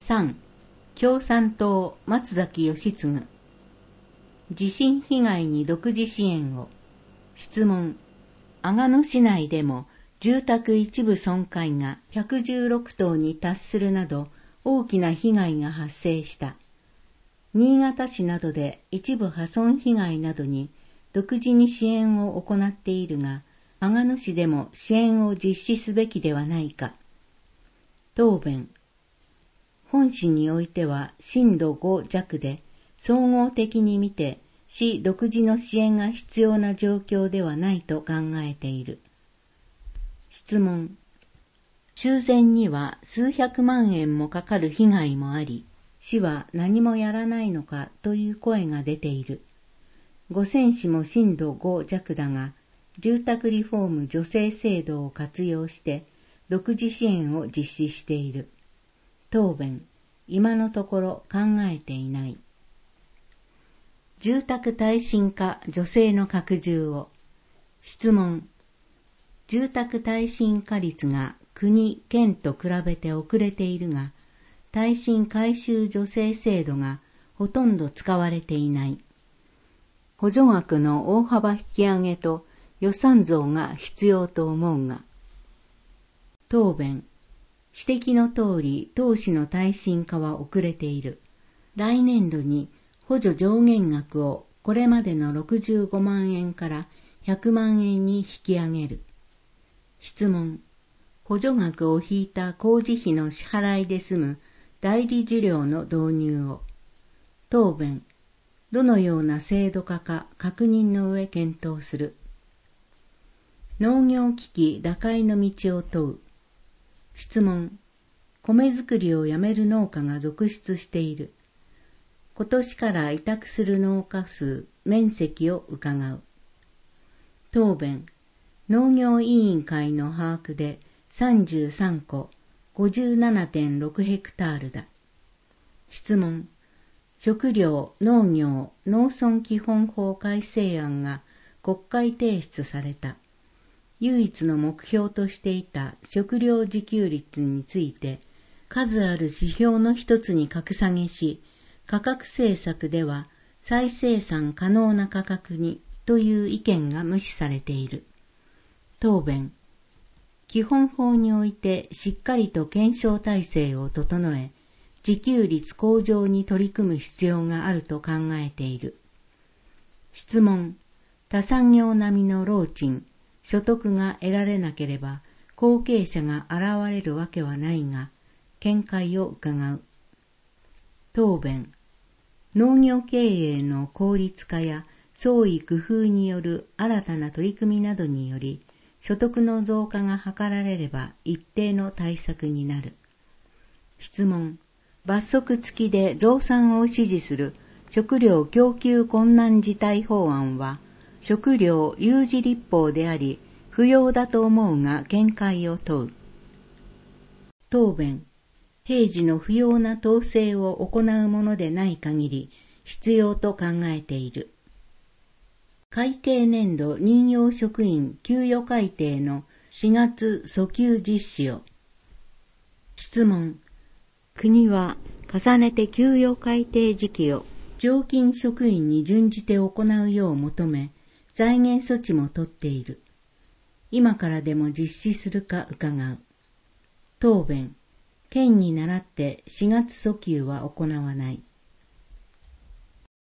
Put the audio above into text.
3. 共産党松崎義嗣。地震被害に独自支援を。質問。阿賀野市内でも住宅一部損壊が116棟に達するなど大きな被害が発生した。新潟市などで一部破損被害などに独自に支援を行っているが、阿賀野市でも支援を実施すべきではないか。答弁。本市においては震度5弱で総合的に見て市独自の支援が必要な状況ではないと考えている。質問。修繕には数百万円もかかる被害もあり、市は何もやらないのかという声が出ている。五泉市も震度5弱だが、住宅リフォーム助成制度を活用して独自支援を実施している。答弁。今のところ考えていない。住宅耐震化助成の拡充を。質問。住宅耐震化率が国・県と比べて遅れているが、耐震改修助成制度がほとんど使われていない。補助額の大幅引き上げと予算増が必要と思うが。答弁。指摘の通り、当市の耐震化は遅れている。来年度に補助上限額をこれまでの65万円から100万円に引き上げる。質問。補助額を引いた工事費の支払いで済む代理受領の導入を。答弁。どのような制度化か確認の上検討する。農業危機打開の道を問う。質問。米作りをやめる農家が続出している。今年から委託する農家数、面積を伺う。答弁。農業委員会の把握で33戸 57.6 ヘクタールだ。質問。食料・農業・農村基本法改正案が国会提出された。唯一の目標としていた食料自給率について、数ある指標の一つに格下げし、価格政策では再生産可能な価格にという意見が無視されている。答弁。基本法においてしっかりと検証体制を整え、自給率向上に取り組む必要があると考えている。質問。他産業並みの労賃、所得が得られなければ後継者が現れるわけはないが、見解を伺う。答弁。農業経営の効率化や創意工夫による新たな取り組みなどにより、所得の増加が図られれば一定の対策になる。質問。罰則付きで増産を支持する食料供給困難事態法案は、食料有事立法であり、不要だと思うが見解を問う。答弁。平時の不要な統制を行うものでない限り、必要と考えている。会計年度任用職員給与改定の4月訴求実施を。質問。国は重ねて給与改定時期を常勤職員に準じて行うよう求め、財源措置も取っている。今からでも実施するか伺う。答弁。県に倣って4月訴求は行わない。